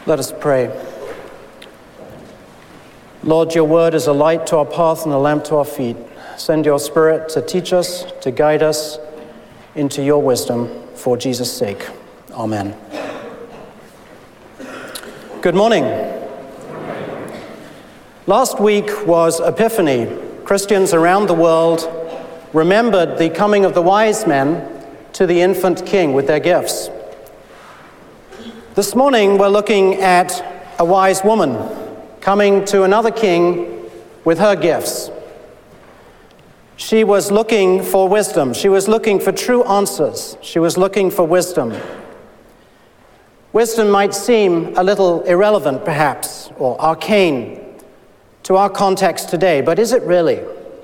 Let us pray. Lord, your word is a light to our path and a lamp to our feet. Send your Spirit to teach us, to guide us into your wisdom for Jesus' sake. Amen. Good morning. Last week was Epiphany. Christians around the world remembered the coming of the wise men to the infant king with their gifts. This morning we're looking at a wise woman coming to another king with her gifts. She was looking for wisdom. She was looking for true answers. She was looking for wisdom. Wisdom might seem a little irrelevant, perhaps, or arcane to our context today, but is it really?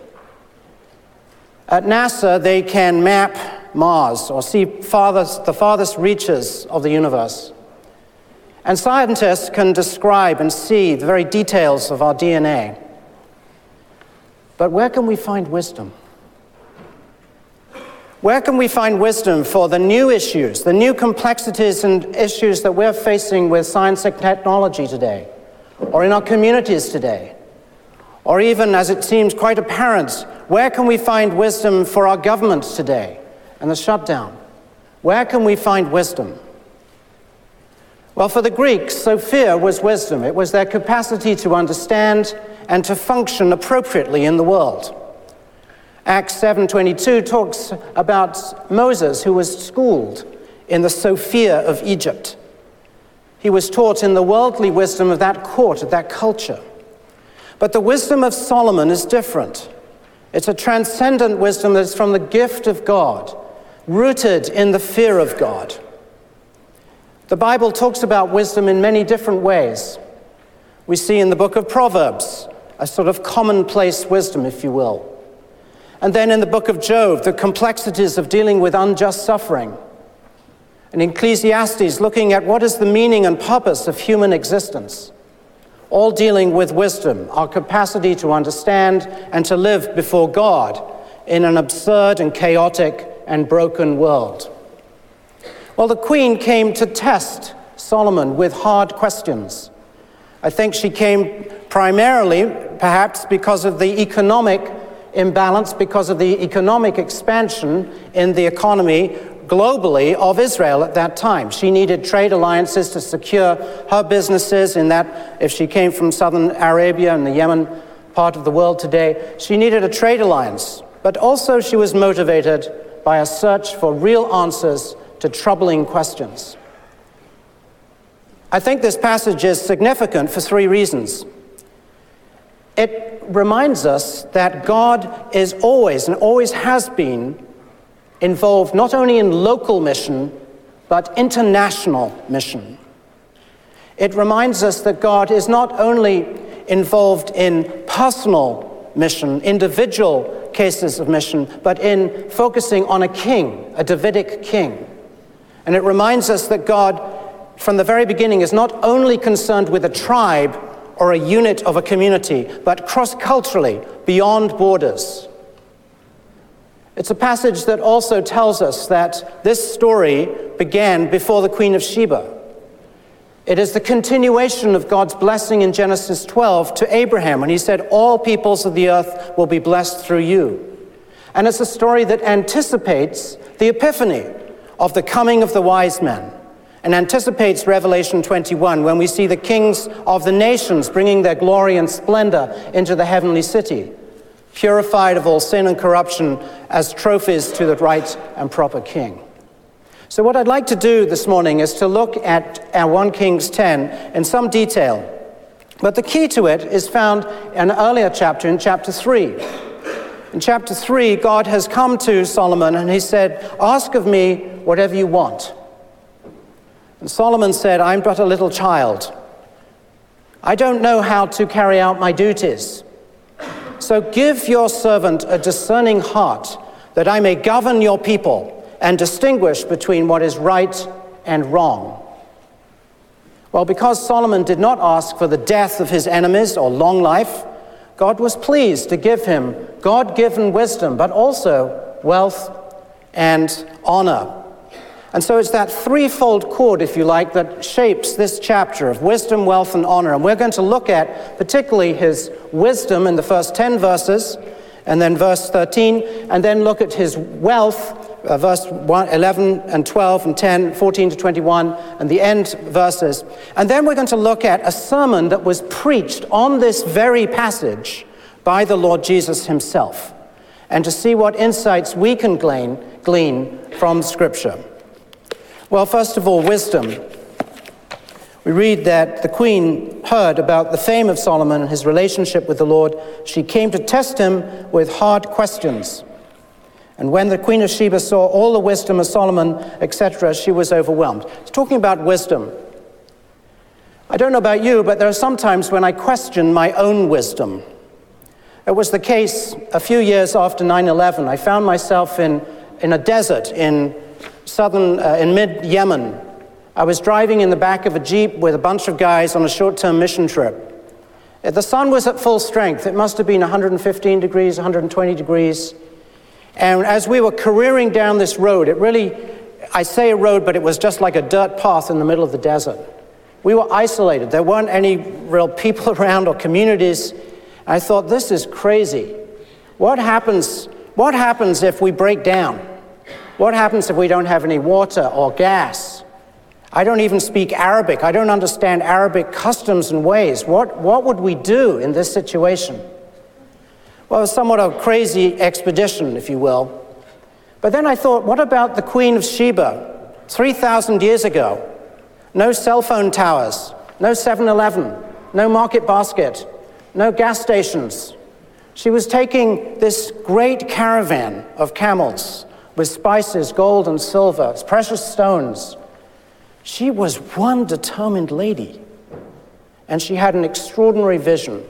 At NASA, they can map Mars or see the farthest reaches of the universe. And scientists can describe and see the very details of our DNA. But where can we find wisdom? Where can we find wisdom for the new issues, the new complexities and issues that we're facing with science and technology today, or in our communities today? Or even, as it seems quite apparent, where can we find wisdom for our governments today and the shutdown? Where can we find wisdom? Well, for the Greeks, Sophia was wisdom. It was their capacity to understand and to function appropriately in the world. Acts 7:22 talks about Moses, who was schooled in the Sophia of Egypt. He was taught in the worldly wisdom of that court, of that culture. But the wisdom of Solomon is different. It's a transcendent wisdom that is from the gift of God, rooted in the fear of God. The Bible talks about wisdom in many different ways. We see in the book of Proverbs a sort of commonplace wisdom, if you will. And then in the book of Job, the complexities of dealing with unjust suffering. And in Ecclesiastes, looking at what is the meaning and purpose of human existence. All dealing with wisdom, our capacity to understand and to live before God in an absurd and chaotic and broken world. Well, the queen came to test Solomon with hard questions. I think she came primarily, perhaps, because of the economic imbalance, because of the economic expansion in the economy globally of Israel at that time. She needed trade alliances to secure her businesses in that, if she came from southern Arabia and the Yemen part of the world today, she needed a trade alliance. But also she was motivated by a search for real answers to troubling questions. I think this passage is significant for three reasons. It reminds us that God is always, and always has been, involved not only in local mission, but international mission. It reminds us that God is not only involved in personal mission, individual cases of mission, but in focusing on a king, a Davidic king. And it reminds us that God, from the very beginning, is not only concerned with a tribe or a unit of a community, but cross-culturally, beyond borders. It's a passage that also tells us that this story began before the Queen of Sheba. It is the continuation of God's blessing in Genesis 12 to Abraham, when he said, "All peoples of the earth will be blessed through you." And it's a story that anticipates the epiphany of the coming of the wise men, and anticipates Revelation 21, when we see the kings of the nations bringing their glory and splendor into the heavenly city, purified of all sin and corruption as trophies to the right and proper king. So what I'd like to do this morning is to look at 1 Kings 10 in some detail. But the key to it is found in an earlier chapter, in chapter 3. In chapter 3, God has come to Solomon and he said, "Ask of me whatever you want." And Solomon said, "I'm but a little child. I don't know how to carry out my duties. So give your servant a discerning heart, that I may govern your people and distinguish between what is right and wrong." Well, because Solomon did not ask for the death of his enemies or long life, God was pleased to give him God-given wisdom, but also wealth and honor. And so it's that threefold cord, if you like, that shapes this chapter of wisdom, wealth, and honor. And we're going to look at particularly his wisdom in the first 10 verses, and then verse 13, and then look at his wealth, verse 11 and 12 and 10, 14 to 21, and the end verses. And then we're going to look at a sermon that was preached on this very passage by the Lord Jesus himself, and to see what insights we can glean from Scripture. Well, first of all, wisdom. We read that the queen heard about the fame of Solomon and his relationship with the Lord. She came to test him with hard questions. And when the queen of Sheba saw all the wisdom of Solomon, etc., she was overwhelmed. It's talking about wisdom. I don't know about you, but there are some times when I question my own wisdom. It was the case a few years after 9/11. I found myself in a desert in mid-Yemen. I was driving in the back of a Jeep with a bunch of guys on a short-term mission trip. The sun was at full strength. It must have been 115 degrees, 120 degrees. And as we were careering down this road, I say a road, but it was just like a dirt path in the middle of the desert. We were isolated. There weren't any real people around or communities. I thought, this is crazy. What happens if we break down? What happens if we don't have any water or gas? I don't even speak Arabic. I don't understand Arabic customs and ways. What would we do in this situation? Well, it was somewhat of a crazy expedition, if you will. But then I thought, what about the Queen of Sheba 3,000 years ago? No cell phone towers, no 7-Eleven, no market basket, no gas stations. She was taking this great caravan of camels with spices, gold and silver, precious stones. She was one determined lady, and she had an extraordinary vision.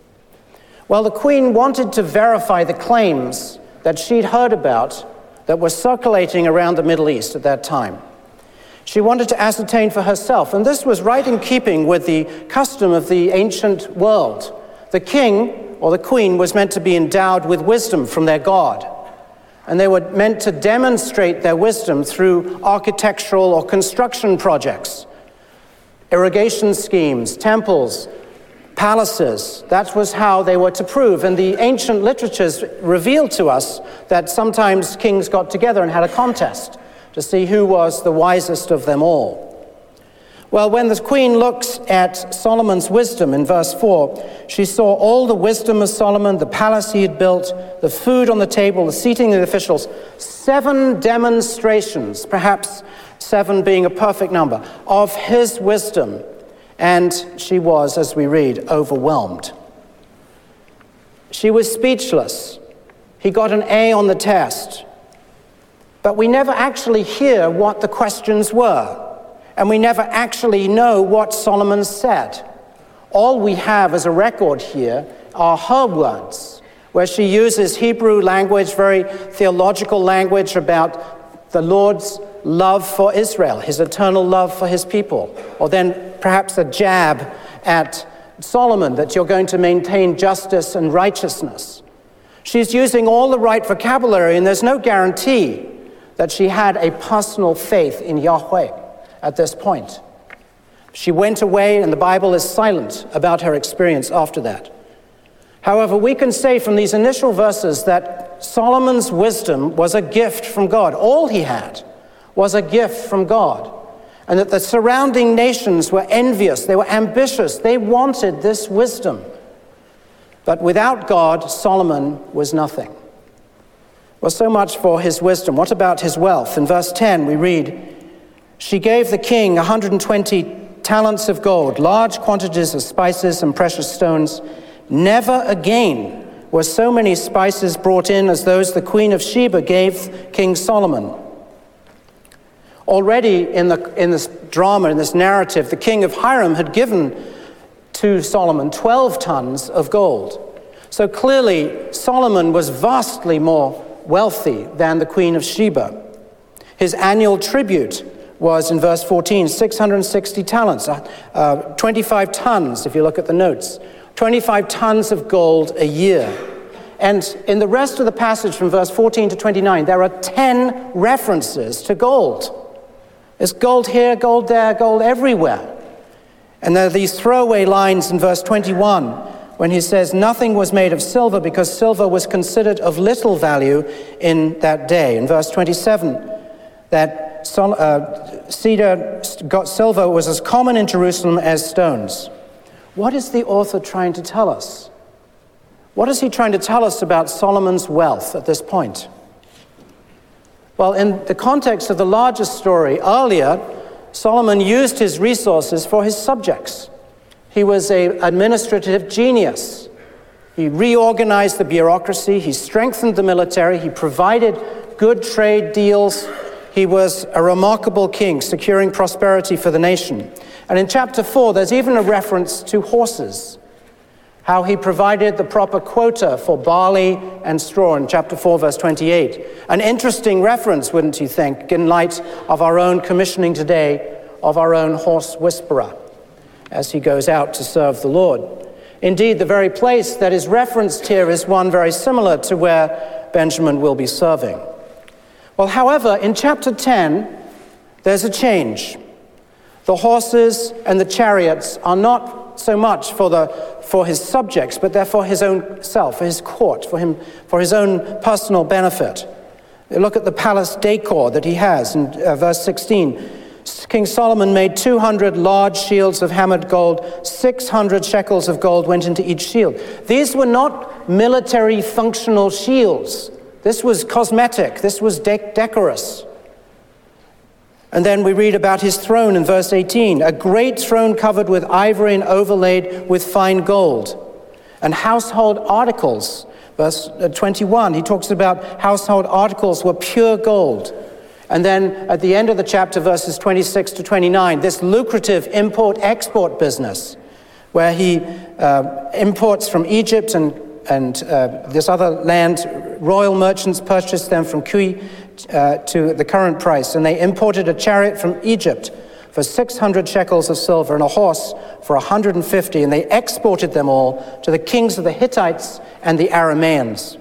Well, the queen wanted to verify the claims that she'd heard about that were circulating around the Middle East at that time. She wanted to ascertain for herself, and this was right in keeping with the custom of the ancient world. The king or the queen was meant to be endowed with wisdom from their God, and they were meant to demonstrate their wisdom through architectural or construction projects, irrigation schemes, temples, palaces. That was how they were to prove. And the ancient literatures revealed to us that sometimes kings got together and had a contest to see who was the wisest of them all. Well, when the queen looks at Solomon's wisdom in verse 4, she saw all the wisdom of Solomon, the palace he had built, the food on the table, the seating of the officials, 7 demonstrations, perhaps 7 being a perfect number, of his wisdom. And she was, as we read, overwhelmed. She was speechless. He got an A on the test. But we never actually hear what the questions were. And we never actually know what Solomon said. All we have as a record here are her words, where she uses Hebrew language, very theological language about the Lord's love for Israel, his eternal love for his people. Or then perhaps a jab at Solomon, that you're going to maintain justice and righteousness. She's using all the right vocabulary, and there's no guarantee that she had a personal faith in Yahweh at this point. She went away, and the Bible is silent about her experience after that. However, we can say from these initial verses that Solomon's wisdom was a gift from God. All he had was a gift from God. And that the surrounding nations were envious, they were ambitious, they wanted this wisdom. But without God, Solomon was nothing. Well, so much for his wisdom. What about his wealth? In verse 10 we read, she gave the king 120 talents of gold, large quantities of spices and precious stones. Never again were so many spices brought in as those the queen of Sheba gave King Solomon. Already in this drama, in this narrative, the king of Hiram had given to Solomon 12 tons of gold. So clearly, Solomon was vastly more wealthy than the queen of Sheba. His annual tribute was, in verse 14, 660 talents, 25 tons, if you look at the notes, 25 tons of gold a year. And in the rest of the passage from verse 14 to 29, there are 10 references to gold. It's gold here, gold there, gold everywhere. And there are these throwaway lines in verse 21 when he says, nothing was made of silver because silver was considered of little value in that day. In verse 27, that silver was as common in Jerusalem as stones. What is the author trying to tell us? What is he trying to tell us about Solomon's wealth at this point? Well, in the context of the larger story, earlier, Solomon used his resources for his subjects. He was an administrative genius. He reorganized the bureaucracy. He strengthened the military. He provided good trade deals. He was a remarkable king, securing prosperity for the nation. And in chapter 4, there's even a reference to horses, how he provided the proper quota for barley and straw in chapter 4, verse 28. An interesting reference, wouldn't you think, in light of our own commissioning today of our own horse whisperer as he goes out to serve the Lord. Indeed, the very place that is referenced here is one very similar to where Benjamin will be serving. Well, however, in chapter 10, there's a change. The horses and the chariots are not so much for his subjects, but they're for his own self, for his court, for his own personal benefit. Look at the palace decor that he has in verse 16. King Solomon made 200 large shields of hammered gold. 600 shekels of gold went into each shield. These were not military functional shields. This was cosmetic. This was decorous. And then we read about his throne in verse 18. A great throne covered with ivory and overlaid with fine gold. And household articles. Verse 21, he talks about household articles were pure gold. And then at the end of the chapter, verses 26 to 29, this lucrative import-export business where he imports from Egypt and this other land. Royal merchants purchased them from Kui to the current price, and they imported a chariot from Egypt for 600 shekels of silver and a horse for 150, and they exported them all to the kings of the Hittites and the Arameans.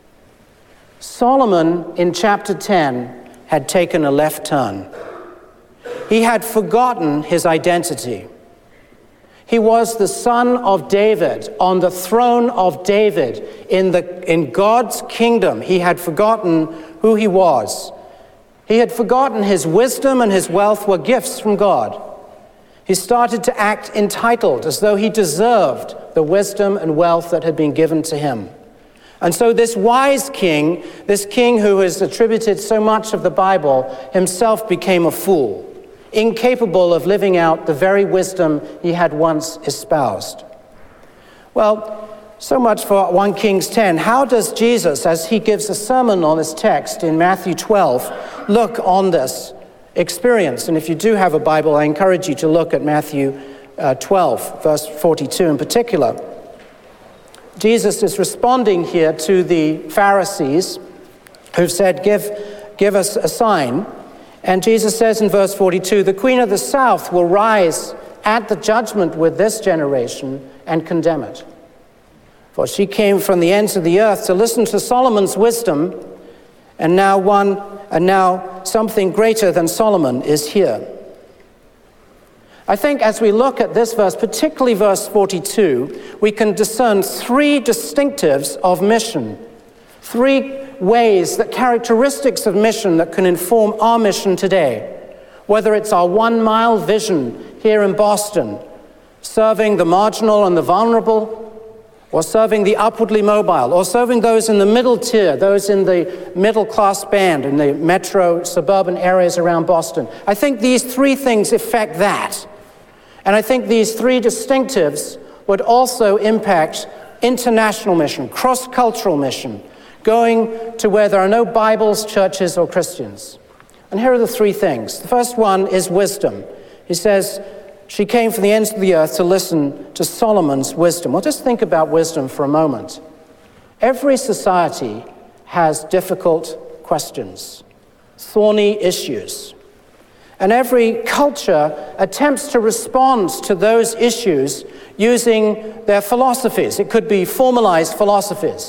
Solomon, in chapter 10, had taken a left turn. He had forgotten his identity. He was the son of David, on the throne of David, in God's kingdom. He had forgotten who he was. He had forgotten his wisdom and his wealth were gifts from God. He started to act entitled, as though he deserved the wisdom and wealth that had been given to him. And so this wise king, this king who is attributed so much of the Bible, himself became a fool, incapable of living out the very wisdom he had once espoused. Well, so much for 1 Kings 10. How does Jesus, as he gives a sermon on this text in Matthew 12, look on this experience? And if you do have a Bible, I encourage you to look at Matthew 12, verse 42 in particular. Jesus is responding here to the Pharisees who've said, give us a sign. And Jesus says in verse 42, the queen of the south will rise at the judgment with this generation and condemn it. For she came from the ends of the earth to listen to Solomon's wisdom, and now something greater than Solomon is here. I think as we look at this verse, particularly verse 42, we can discern three distinctives of mission, three ways, that characteristics of mission that can inform our mission today, whether it's our 1 mile vision here in Boston, serving the marginal and the vulnerable, or serving the upwardly mobile, or serving those in the middle tier, those in the middle class band in the metro suburban areas around Boston. I think these three things affect that. And I think these three distinctives would also impact international mission, cross-cultural mission, going to where there are no Bibles, churches, or Christians. And here are the three things. The first one is wisdom. He says, she came from the ends of the earth to listen to Solomon's wisdom. Well, just think about wisdom for a moment. Every society has difficult questions, thorny issues. And every culture attempts to respond to those issues using their philosophies. It could be formalized philosophies.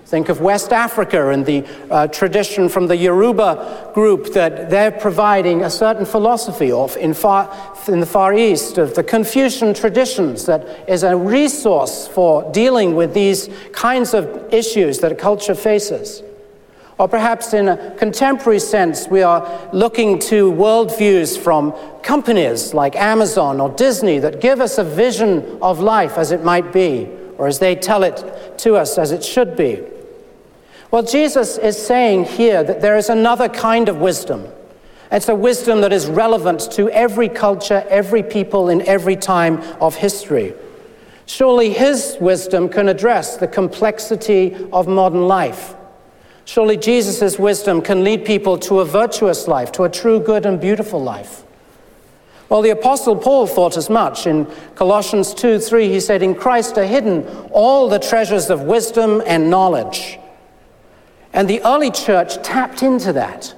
Think of West Africa and the tradition from the Yoruba group that they're providing a certain philosophy of in the Far East, of the Confucian traditions that is a resource for dealing with these kinds of issues that a culture faces. Or perhaps in a contemporary sense, we are looking to worldviews from companies like Amazon or Disney that give us a vision of life as it might be, or as they tell it to us as it should be. Well, Jesus is saying here that there is another kind of wisdom. It's a wisdom that is relevant to every culture, every people in every time of history. Surely his wisdom can address the complexity of modern life. Surely Jesus' wisdom can lead people to a virtuous life, to a true, good, and beautiful life. Well, the Apostle Paul thought as much. In Colossians 2:3, he said, "In Christ are hidden all the treasures of wisdom and knowledge." And the early church tapped into that.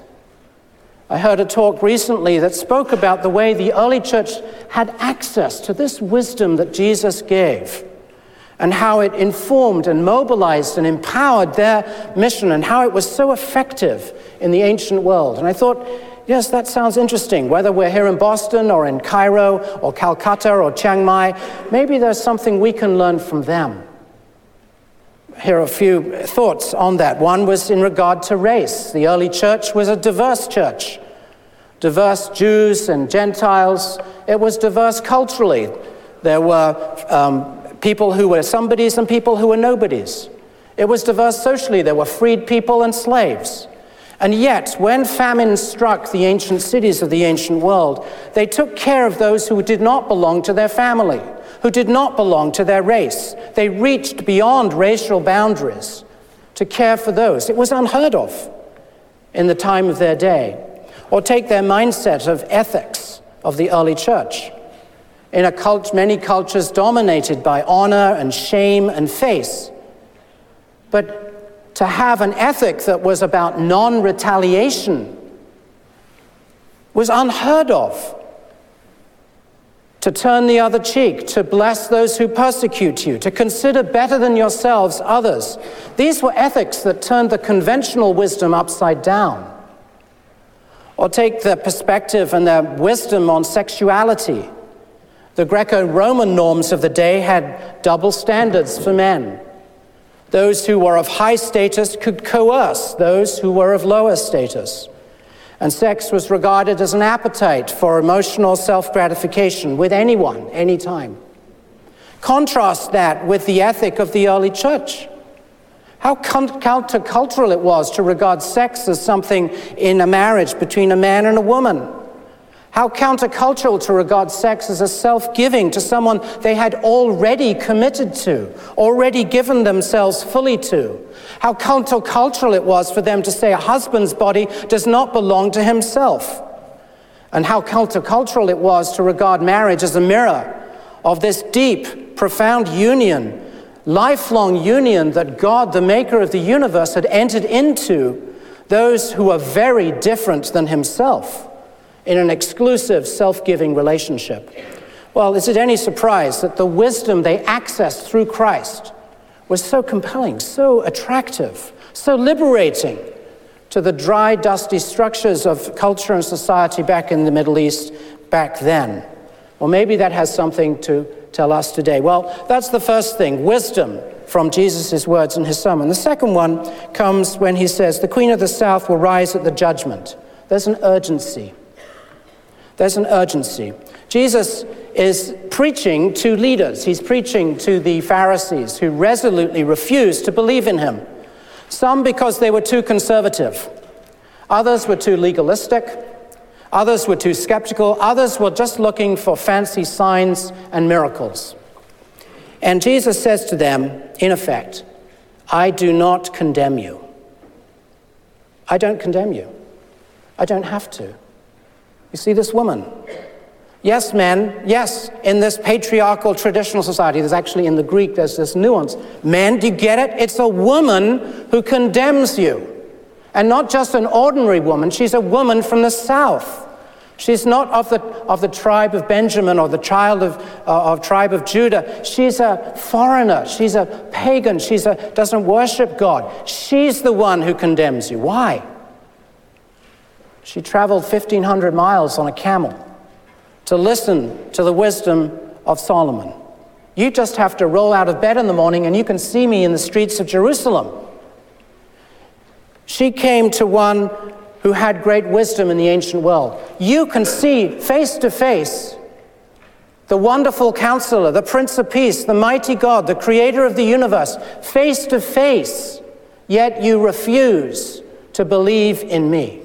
I heard a talk recently that spoke about the way the early church had access to this wisdom that Jesus gave, and how it informed and mobilized and empowered their mission, and how it was so effective in the ancient world. And I thought, yes, that sounds interesting. Whether we're here in Boston or in Cairo or Calcutta or Chiang Mai, maybe there's something we can learn from them. Here are a few thoughts on that. One was in regard to race. The early church was a diverse church. Diverse Jews and Gentiles. It was diverse culturally. There were people who were somebodies and people who were nobodies. It was diverse socially. There were freed people and slaves. And yet, when famine struck the ancient cities of the ancient world, they took care of those who did not belong to their family, who did not belong to their race. They reached beyond racial boundaries to care for those. It was unheard of in the time of their day. Or take their mindset of ethics of the early church. In many cultures dominated by honor and shame and faith. But to have an ethic that was about non-retaliation was unheard of. To turn the other cheek, to bless those who persecute you, to consider better than yourselves others. These were ethics that turned the conventional wisdom upside down. Or take the perspective and the wisdom on sexuality. The Greco-Roman norms of the day had double standards for men. Those who were of high status could coerce those who were of lower status. And sex was regarded as an appetite for emotional self-gratification with anyone, anytime. Contrast that with the ethic of the early church. How countercultural it was to regard sex as something in a marriage between a man and a woman. How countercultural to regard sex as a self-giving to someone they had already committed to, already given themselves fully to. How countercultural it was for them to say a husband's body does not belong to himself. And how countercultural it was to regard marriage as a mirror of this deep, profound union, lifelong union that God, the maker of the universe, had entered into those who are very different than himself, in an exclusive, self-giving relationship. Well, is it any surprise that the wisdom they accessed through Christ was so compelling, so attractive, so liberating to the dry, dusty structures of culture and society back in the Middle East back then? Well, maybe that has something to tell us today. Well, that's the first thing, wisdom from Jesus' words in his sermon. The second one comes when he says, the Queen of the South will rise at the judgment. There's an urgency. There's an urgency. Jesus is preaching to leaders. He's preaching to the Pharisees who resolutely refused to believe in him. Some because they were too conservative. Others were too legalistic. Others were too skeptical. Others were just looking for fancy signs and miracles. And Jesus says to them, in effect, I do not condemn you. I don't condemn you. I don't have to. You see this woman? Yes, men, yes, in this patriarchal traditional society, there's actually in the Greek, there's this nuance. Men, do you get it? It's a woman who condemns you. And not just an ordinary woman, she's a woman from the South She's not of the tribe of Benjamin or the child of tribe of Judah. She's a foreigner. She's a pagan. Doesn't worship God. She's the one who condemns you. Why? She traveled 1,500 miles on a camel to listen to the wisdom of Solomon. You just have to roll out of bed in the morning and you can see me in the streets of Jerusalem. She came to one who had great wisdom in the ancient world. You can see face to face the wonderful counselor, the Prince of Peace, the mighty God, the creator of the universe, face to face, yet you refuse to believe in me.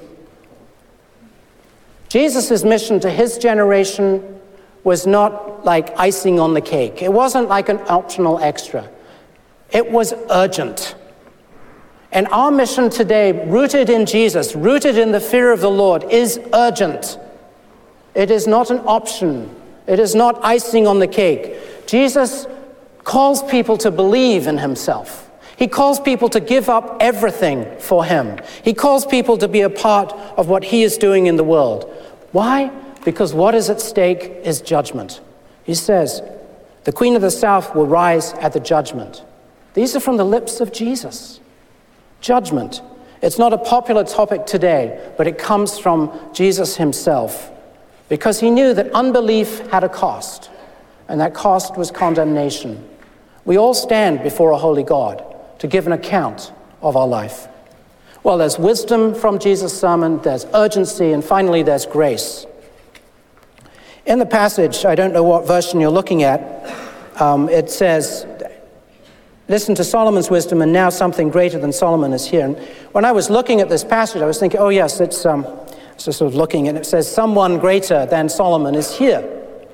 Jesus' mission to his generation was not like icing on the cake. It wasn't like an optional extra. It was urgent. And our mission today, rooted in Jesus, rooted in the fear of the Lord, is urgent. It is not an option. It is not icing on the cake. Jesus calls people to believe in himself. He calls people to give up everything for him. He calls people to be a part of what he is doing in the world. Why? Because what is at stake is judgment. He says, the Queen of the South will rise at the judgment. These are from the lips of Jesus. Judgment. It's not a popular topic today, but it comes from Jesus himself, because he knew that unbelief had a cost, and that cost was condemnation. We all stand before a holy God to give an account of our life. Well, there's wisdom from Jesus' sermon, there's urgency, and finally there's grace. In the passage, I don't know what version you're looking at, it says, listen to Solomon's wisdom, and now something greater than Solomon is here. And when I was looking at this passage, I was thinking, oh yes, it's just sort of looking, and it says, someone greater than Solomon is here.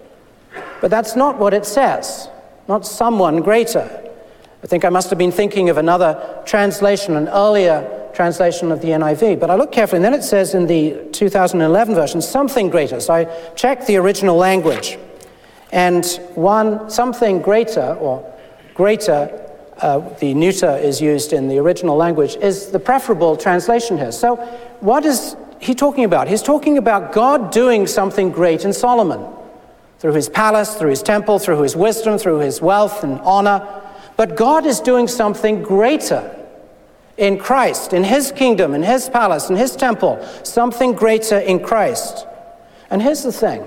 But that's not what it says, not someone greater. I think I must have been thinking of another translation, an earlier translation of the NIV. But I looked carefully, and then it says in the 2011 version, something greater. So I checked the original language. And something greater, or greater, the neuter is used in the original language, is the preferable translation here. So what is he talking about? He's talking about God doing something great in Solomon, through his palace, through his temple, through his wisdom, through his wealth and honor. But God is doing something greater in Christ, in his kingdom, in his palace, in his temple, something greater in Christ. And here's the thing.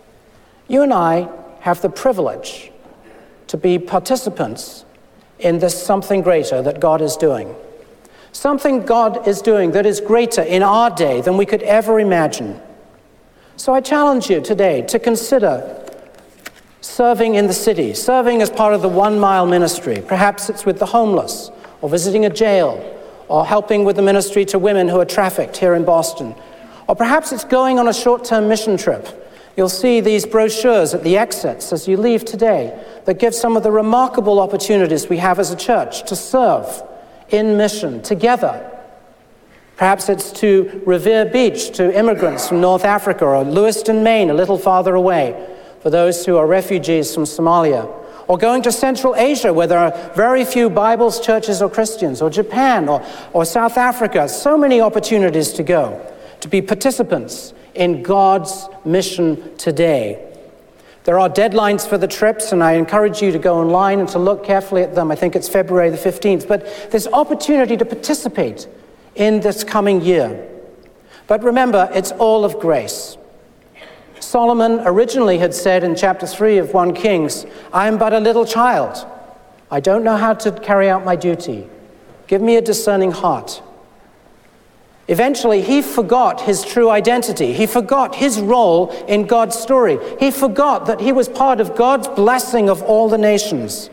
You and I have the privilege to be participants in this something greater that God is doing. Something God is doing that is greater in our day than we could ever imagine. So I challenge you today to consider serving in the city, serving as part of the 1 Mile ministry. Perhaps it's with the homeless, or visiting a jail, or helping with the ministry to women who are trafficked here in Boston. Or perhaps it's going on a short-term mission trip. You'll see these brochures at the exits as you leave today that give some of the remarkable opportunities we have as a church to serve in mission together. Perhaps it's to Revere Beach, to immigrants from North Africa, or Lewiston, Maine, a little farther away, for those who are refugees from Somalia. Or going to Central Asia, where there are very few Bibles, churches, or Christians, or Japan, or South Africa. So many opportunities to go, to be participants in God's mission today. There are deadlines for the trips, and I encourage you to go online and to look carefully at them. I think it's February the 15th. But there's opportunity to participate in this coming year. But remember, it's all of grace. Solomon originally had said in chapter 3 of 1 Kings, I am but a little child. I don't know how to carry out my duty. Give me a discerning heart. Eventually, he forgot his true identity. He forgot his role in God's story. He forgot that he was part of God's blessing of all the nations.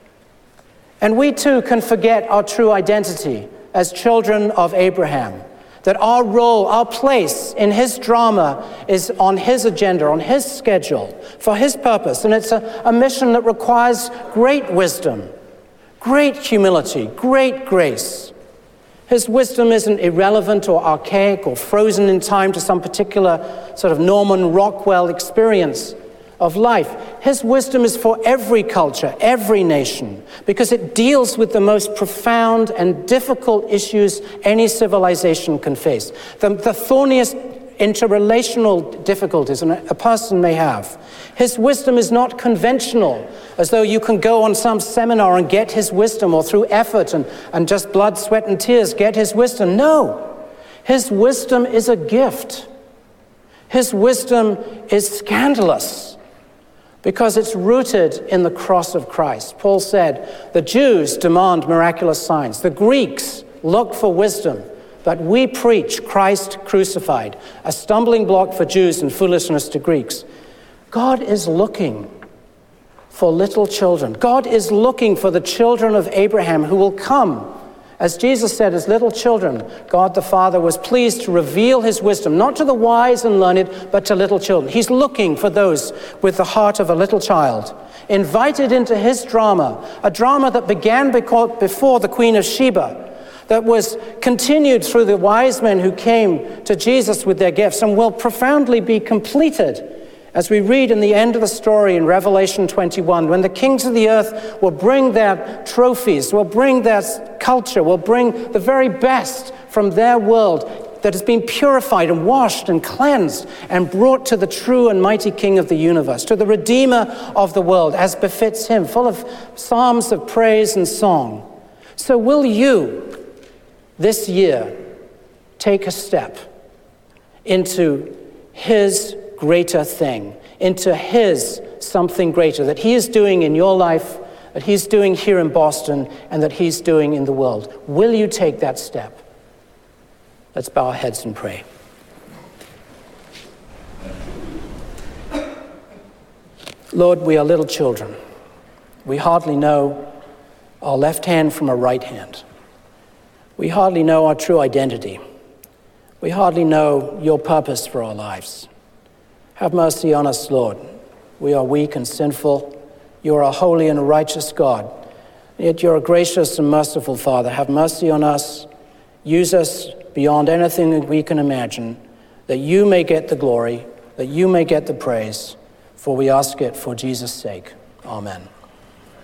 And we too can forget our true identity as children of Abraham. That our role, our place in his drama is on his agenda, on his schedule, for his purpose. And it's a mission that requires great wisdom, great humility, great grace. His wisdom isn't irrelevant or archaic or frozen in time to some particular sort of Norman Rockwell experience of life. His wisdom is for every culture, every nation, because it deals with the most profound and difficult issues any civilization can face. The thorniest interrelational difficulties a person may have. His wisdom is not conventional, as though you can go on some seminar and get his wisdom, or through effort and just blood, sweat, and tears get his wisdom. No, his wisdom is a gift. His wisdom is scandalous because it's rooted in the cross of Christ. Paul said, the Jews demand miraculous signs. The Greeks look for wisdom. But we preach Christ crucified, a stumbling block for Jews and foolishness to Greeks. God is looking for little children. God is looking for the children of Abraham who will come. As Jesus said, as little children, God the Father was pleased to reveal his wisdom, not to the wise and learned, but to little children. He's looking for those with the heart of a little child, invited into his drama, a drama that began before the Queen of Sheba, that was continued through the wise men who came to Jesus with their gifts, and will profoundly be completed as we read in the end of the story in Revelation 21, when the kings of the earth will bring their trophies, will bring their culture, will bring the very best from their world that has been purified and washed and cleansed and brought to the true and mighty King of the universe, to the Redeemer of the world, as befits him, full of psalms of praise and song. So will you, this year, take a step into his greater thing, into his something greater that he is doing in your life, that he's doing here in Boston, and that he's doing in the world? Will you take that step? Let's bow our heads and pray. Lord, we are little children. We hardly know our left hand from our right hand. We hardly know our true identity. We hardly know your purpose for our lives. Have mercy on us, Lord. We are weak and sinful. You are a holy and righteous God. Yet you're a gracious and merciful Father. Have mercy on us. Use us beyond anything that we can imagine, that you may get the glory, that you may get the praise, for we ask it for Jesus' sake. Amen.